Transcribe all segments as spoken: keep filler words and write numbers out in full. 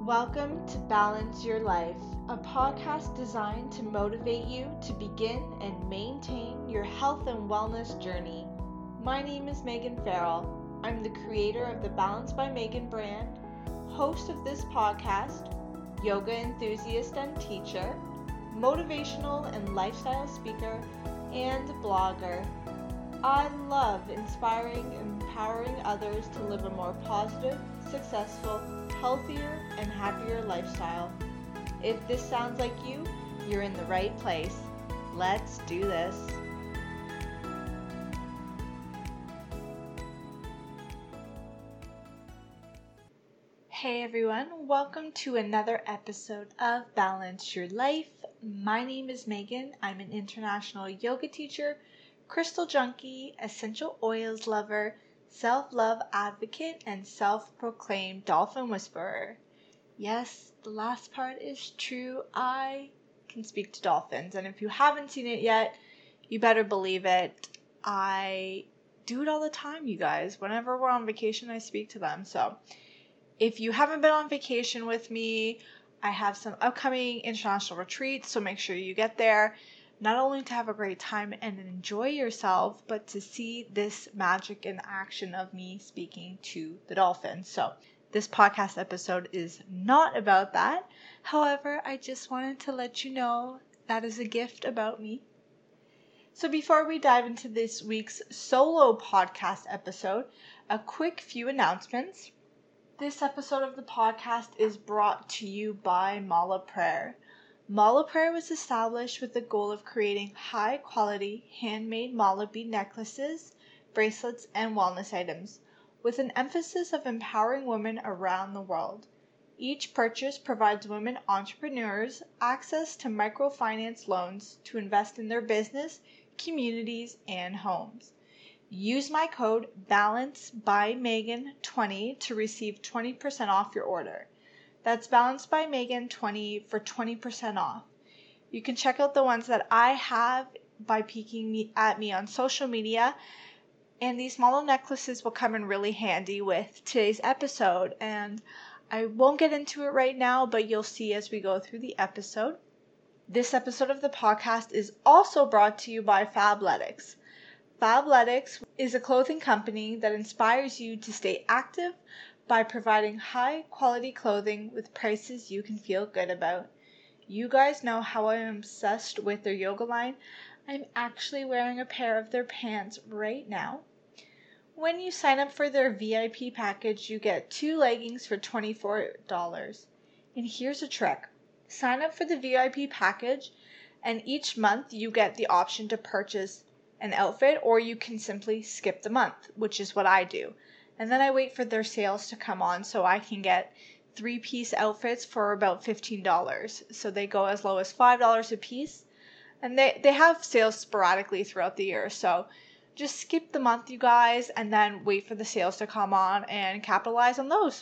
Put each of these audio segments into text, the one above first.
Welcome to Balance Your Life, a podcast designed to motivate you to begin and maintain your health and wellness journey. My name is Megan Farrell. I'm the creator of the Balance by Megan brand, host of this podcast, yoga enthusiast and teacher, motivational and lifestyle speaker, and blogger. I love inspiring and empowering others to live a more positive, successful, healthier, and happier lifestyle. If this sounds like you, you're in the right place. Let's do this. Hey everyone, welcome to another episode of Balance Your Life. My name is Megan. I'm an international yoga teacher, crystal junkie, essential oils lover, self-love advocate, and self-proclaimed dolphin whisperer. Yes, the last part is true. I can speak to dolphins, and if you haven't seen it yet, you better believe it. I do it all the time, you guys. Whenever we're on vacation, I speak to them. So if you haven't been on vacation with me, I have some upcoming international retreats, so make sure you get there. Not only to have a great time and enjoy yourself, but to see this magic in action of me speaking to the dolphins. So this podcast episode is not about that. However, I just wanted to let you know that is a gift about me. So before we dive into this week's solo podcast episode, a quick few announcements. This episode of the podcast is brought to you by Mala Prayer. Mala Prayer was established with the goal of creating high-quality, handmade mala bead necklaces, bracelets, and wellness items, with an emphasis of empowering women around the world. Each purchase provides women entrepreneurs access to microfinance loans to invest in their business, communities, and homes. Use my code balance by megan twenty to receive twenty percent off your order. That's Balance by Megan twenty for twenty percent off. You can check out the ones that I have by peeking me at me on social media. And these mala necklaces will come in really handy with today's episode. And I won't get into it right now, but you'll see as we go through the episode. This episode of the podcast is also brought to you by Fabletics. Fabletics is a clothing company that inspires you to stay active by providing high-quality clothing with prices you can feel good about. You guys know how I am obsessed with their yoga line. I'm actually wearing a pair of their pants right now. When you sign up for their V I P package, you get two leggings for twenty-four dollars. And here's a trick. Sign up for the V I P package, and each month you get the option to purchase an outfit, or you can simply skip the month, which is what I do. And then I wait for their sales to come on so I can get three-piece outfits for about fifteen dollars. So they go as low as five dollars a piece. And they, they have sales sporadically throughout the year. So just skip the month, you guys, and then wait for the sales to come on and capitalize on those.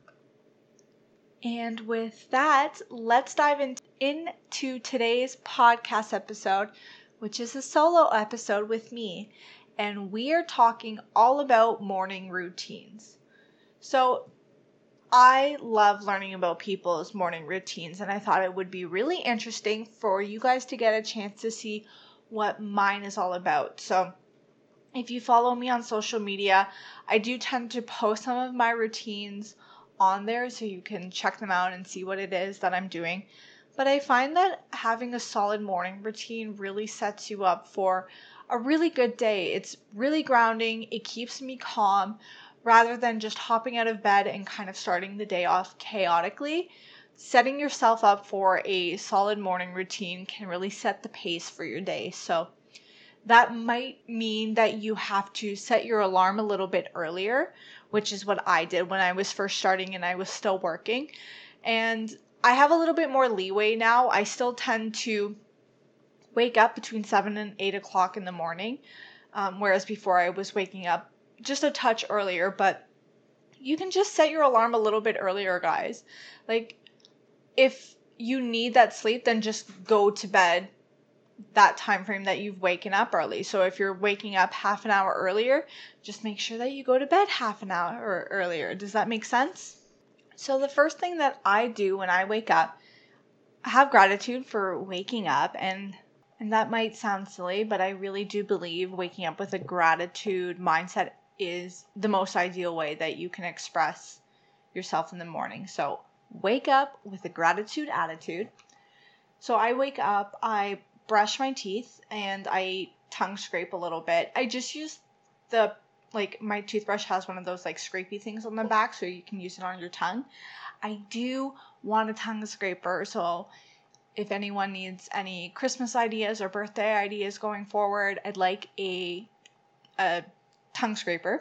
And with that, let's dive in, into today's podcast episode, which is a solo episode with me. And we are talking all about morning routines. So I love learning about people's morning routines, and I thought it would be really interesting for you guys to get a chance to see what mine is all about. So if you follow me on social media, I do tend to post some of my routines on there so you can check them out and see what it is that I'm doing. But I find that having a solid morning routine really sets you up for a really good day. It's really grounding. It keeps me calm rather than just hopping out of bed and kind of starting the day off chaotically. Setting yourself up for a solid morning routine can really set the pace for your day. So that might mean that you have to set your alarm a little bit earlier, which is what I did when I was first starting and I was still working. And I have a little bit more leeway now. I still tend to wake up between seven and eight o'clock in the morning, um, whereas before I was waking up just a touch earlier. But you can just set your alarm a little bit earlier, guys. Like, if you need that sleep, then just go to bed that time frame that you've waken up early. So if you're waking up half an hour earlier, just make sure that you go to bed half an hour earlier. Does that make sense? So the first thing that I do when I wake up, I have gratitude for waking up, and and that might sound silly, but I really do believe waking up with a gratitude mindset is the most ideal way that you can express yourself in the morning. So wake up with a gratitude attitude. So I wake up, I brush my teeth, and I tongue scrape a little bit. I just use the, like, my toothbrush has one of those like scrapey things on the back so you can use it on your tongue. I do want a tongue scraper, so if anyone needs any Christmas ideas or birthday ideas going forward, I'd like a a tongue scraper.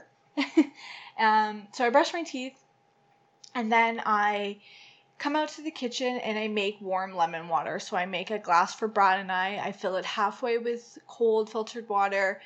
um, so I brush my teeth, and then I come out to the kitchen and I make warm lemon water. So I make a glass for Brad and I. I fill it halfway with cold filtered water.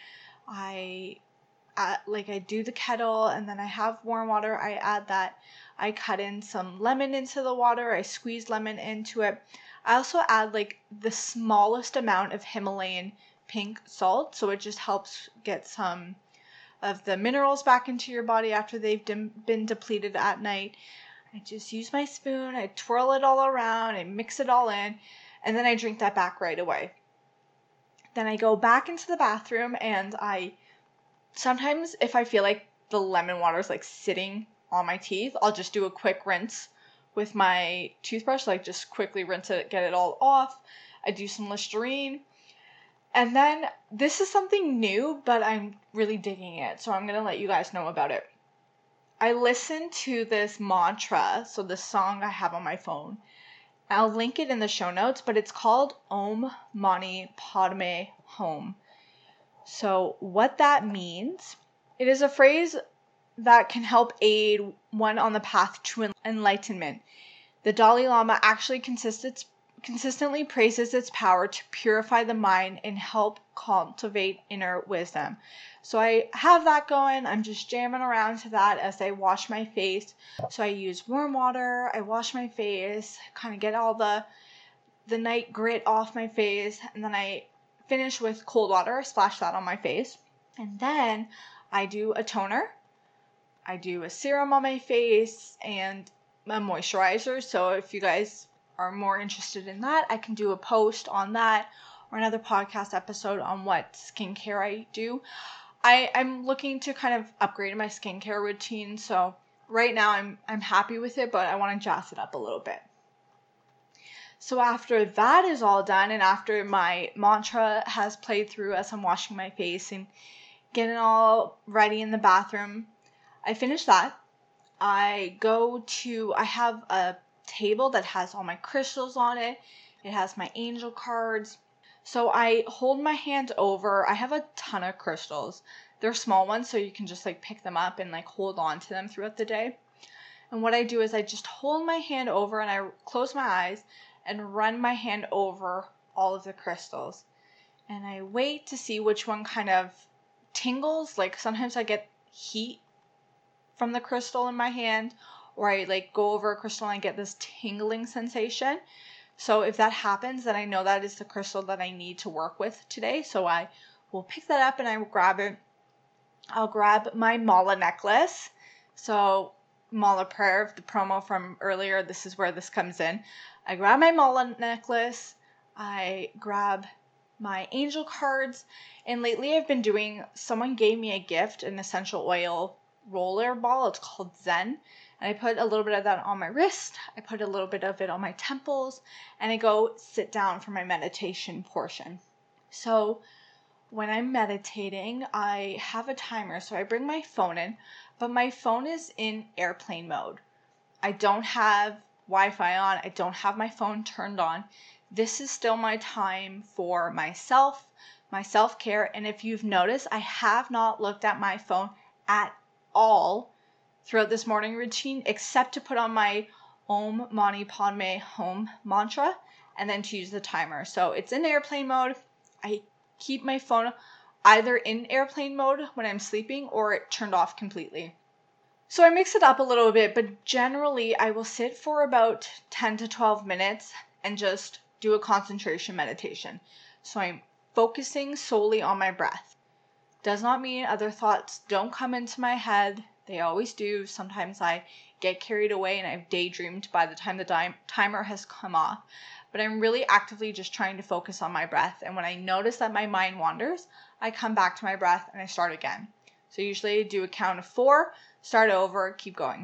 I add, like I do the kettle, and then I have warm water. I add that. I cut in some lemon into the water. I squeeze lemon into it. I also add like the smallest amount of Himalayan pink salt, so it just helps get some of the minerals back into your body after they've dim- been depleted at night. I just use my spoon, I twirl it all around, I mix it all in, and then I drink that back right away. Then I go back into the bathroom, and I sometimes, if I feel like the lemon water is like sitting on my teeth, I'll just do a quick rinse with my toothbrush, like just quickly rinse it, get it all off. I do some Listerine. And then this is something new, but I'm really digging it, so I'm going to let you guys know about it. I listen to this mantra, so this song I have on my phone. I'll link it in the show notes, but it's called Om Mani Padme Hum. So what that means, it is a phrase that can help aid one on the path to enlightenment. The Dalai Lama actually consist- consistently praises its power to purify the mind and help cultivate inner wisdom. So I have that going. I'm just jamming around to that as I wash my face. So I use warm water. I wash my face, kind of get all the the night grit off my face, and then I finish with cold water. I splash that on my face, and then I do a toner. I do a serum on my face and a moisturizer. So if you guys are more interested in that, I can do a post on that or another podcast episode on what skincare I do. I, I'm looking to kind of upgrade my skincare routine. So right now I'm I'm happy with it, but I want to jazz it up a little bit. So after that is all done, and after my mantra has played through as I'm washing my face and getting all ready in the bathroom, I finish that. I go to, I have a table that has all my crystals on it. It has my angel cards. So I hold my hand over. I have a ton of crystals. They're small ones, so you can just like pick them up and like hold on to them throughout the day. And what I do is I just hold my hand over and I close my eyes and run my hand over all of the crystals. And I wait to see which one kind of tingles. Like sometimes I get heat from the crystal in my hand, or I like go over a crystal and I get this tingling sensation. So if that happens, then I know that is the crystal that I need to work with today. So I will pick that up and I will grab it. I'll grab my mala necklace. So mala prayer, the promo from earlier, this is where this comes in. I grab my mala necklace. I grab my angel cards. And lately I've been doing, someone gave me a gift, an essential oil roller ball. It's called Zen. And I put a little bit of that on my wrist. I put a little bit of it on my temples. And I go sit down for my meditation portion. So when I'm meditating, I have a timer. So I bring my phone in. But my phone is in airplane mode. I don't have Wi-Fi on. I don't have my phone turned on. This is still my time for myself, my self-care. And if you've noticed, I have not looked at my phone at all throughout this morning routine, except to put on my Om Mani Padme Hum mantra and then to use the timer. So it's in airplane mode. I keep my phone either in airplane mode when I'm sleeping or it turned off completely. So I mix it up a little bit, but generally I will sit for about ten to twelve minutes and just do a concentration meditation. So I'm focusing solely on my breath. Does not mean other thoughts don't come into my head. They always do. Sometimes I get carried away and I've daydreamed by the time the di- timer has come off. But I'm really actively just trying to focus on my breath. And when I notice that my mind wanders, I come back to my breath and I start again. So usually I do a count of four, start over, keep going.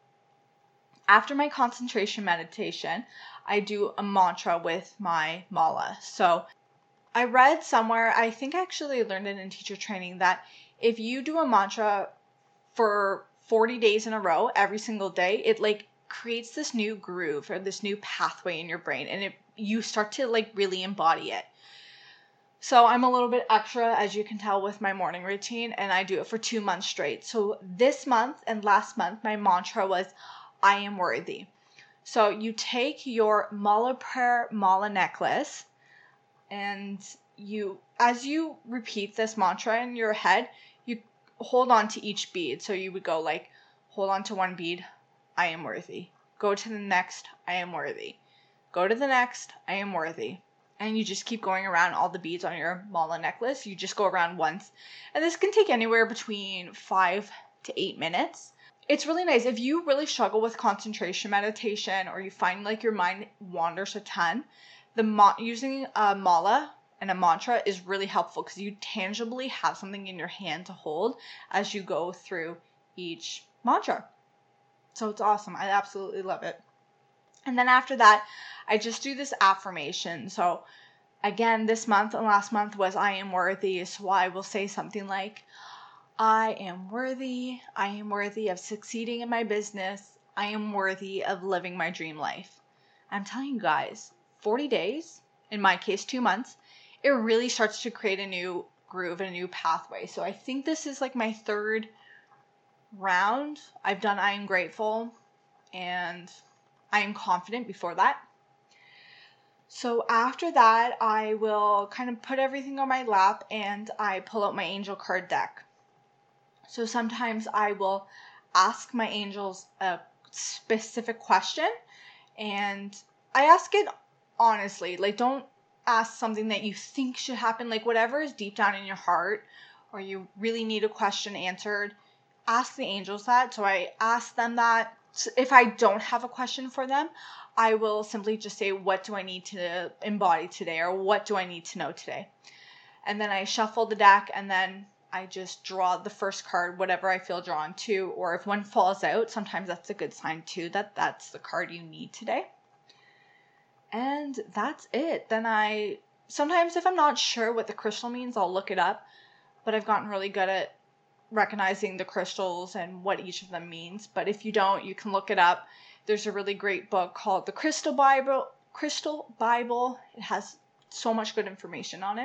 After my concentration meditation, I do a mantra with my mala. So I read somewhere, I think I actually learned it in teacher training, that if you do a mantra for forty days in a row, every single day, it like creates this new groove or this new pathway in your brain, and it you start to like really embody it. So I'm a little bit extra, as you can tell, with my morning routine, and I do it for two months straight. So this month and last month, my mantra was, I am worthy. So you take your mala prayer mala necklace, and you, as you repeat this mantra in your head, you hold on to each bead. So you would go like, hold on to one bead, I am worthy. Go to the next, I am worthy. Go to the next, I am worthy. And you just keep going around all the beads on your mala necklace. You just go around once. And this can take anywhere between five to eight minutes. It's really nice. If you really struggle with concentration meditation, or you find like your mind wanders a ton, the mo- using a mala and a mantra is really helpful, because you tangibly have something in your hand to hold as you go through each mantra. So it's awesome. I absolutely love it. And then after that, I just do this affirmation. So again, this month and last month was I am worthy. So I will say something like, I am worthy. I am worthy of succeeding in my business. I am worthy of living my dream life. I'm telling you guys, forty days, in my case, two months, it really starts to create a new groove and a new pathway. So I think this is like my third round. I've done I am grateful and I am confident before that. So after that, I will kind of put everything on my lap and I pull out my angel card deck. So sometimes I will ask my angels a specific question, and I ask it honestly. Like, don't ask something that you think should happen. Like, whatever is deep down in your heart, or you really need a question answered, ask the angels that. So I ask them that. If I don't have a question for them, I will simply just say, what do I need to embody today? Or what do I need to know today? And then I shuffle the deck, and then I just draw the first card, whatever I feel drawn to. Or if one falls out, sometimes that's a good sign too, that that's the card you need today. And that's it. Then I, sometimes if I'm not sure what the crystal means, I'll look it up. But I've gotten really good at recognizing the crystals and what each of them means. But if you don't, you can look it up. There's a really great book called The Crystal Bible. Crystal Bible. It has so much good information on it.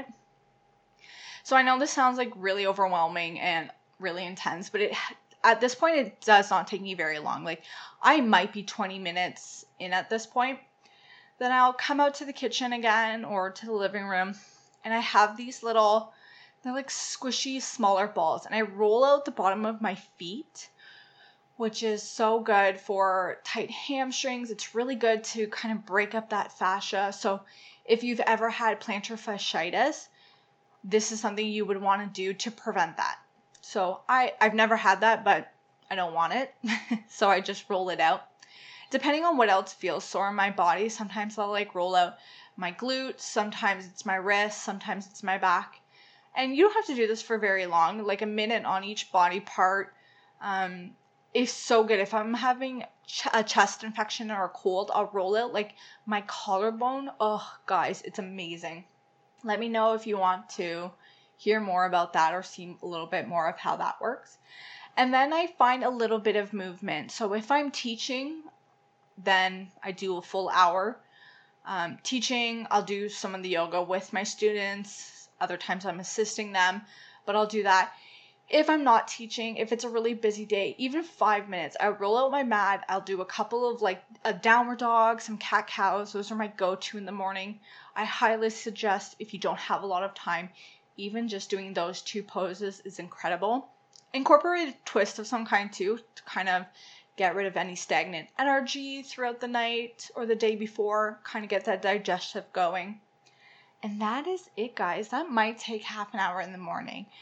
So I know this sounds like really overwhelming and really intense, but it at this point, it does not take me very long. Like, I might be twenty minutes in at this point. Then I'll come out to the kitchen again or to the living room, and I have these little, they're like squishy, smaller balls, and I roll out the bottom of my feet, which is so good for tight hamstrings. It's really good to kind of break up that fascia. So if you've ever had plantar fasciitis, this is something you would want to do to prevent that. So I, I've never had that, but I don't want it. So I just roll it out. Depending on what else feels sore in my body, sometimes I'll like roll out my glutes, sometimes it's my wrists, sometimes it's my back. And you don't have to do this for very long, like a minute on each body part. Um, is so good. If I'm having ch- a chest infection or a cold, I'll roll out like my collarbone. Oh, guys, it's amazing. Let me know if you want to hear more about that or see a little bit more of how that works. And then I find a little bit of movement. So if I'm teaching, then I do a full hour. Um, teaching, I'll do some of the yoga with my students. Other times I'm assisting them, but I'll do that. If I'm not teaching, if it's a really busy day, even five minutes, I roll out my mat. I'll do a couple of like a downward dog, some cat cows. Those are my go-to in the morning. I highly suggest, if you don't have a lot of time, even just doing those two poses is incredible. Incorporate a twist of some kind too, to kind of get rid of any stagnant energy throughout the night or the day before, kind of get that digestive going. And that is it, guys. That might take half an hour in the morning.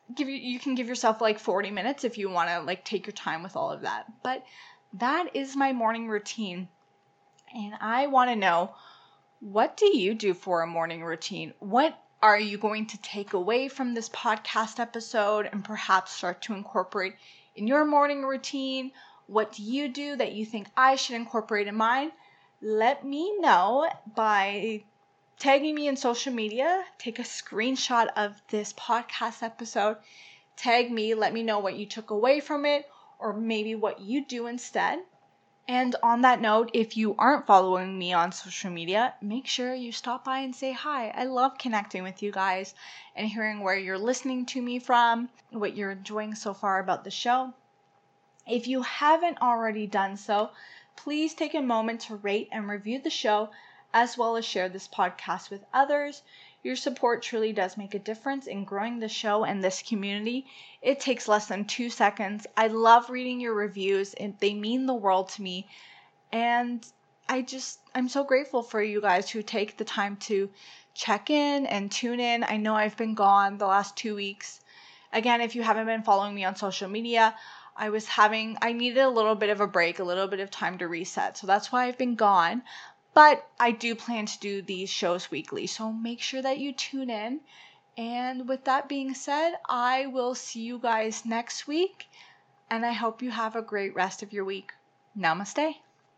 give you, you can give yourself like forty minutes if you want to like take your time with all of that. But that is my morning routine. And I want to know, what do you do for a morning routine? What are you going to take away from this podcast episode and perhaps start to incorporate in your morning routine? What do you do that you think I should incorporate in mine? Let me know by tagging me in social media. Take a screenshot of this podcast episode. Tag me. Let me know what you took away from it, or maybe what you do instead. And on that note, if you aren't following me on social media, make sure you stop by and say hi. I love connecting with you guys and hearing where you're listening to me from, what you're enjoying so far about the show. If you haven't already done so, please take a moment to rate and review the show, as well as share this podcast with others. Your support truly does make a difference in growing the show and this community. It takes less than two seconds. I love reading your reviews, and they mean the world to me. And I just, I'm so grateful for you guys who take the time to check in and tune in. I know I've been gone the last two weeks. Again, if you haven't been following me on social media, I was having, I needed a little bit of a break, a little bit of time to reset. So that's why I've been gone. But I do plan to do these shows weekly, so make sure that you tune in. And with that being said, I will see you guys next week, and I hope you have a great rest of your week. Namaste.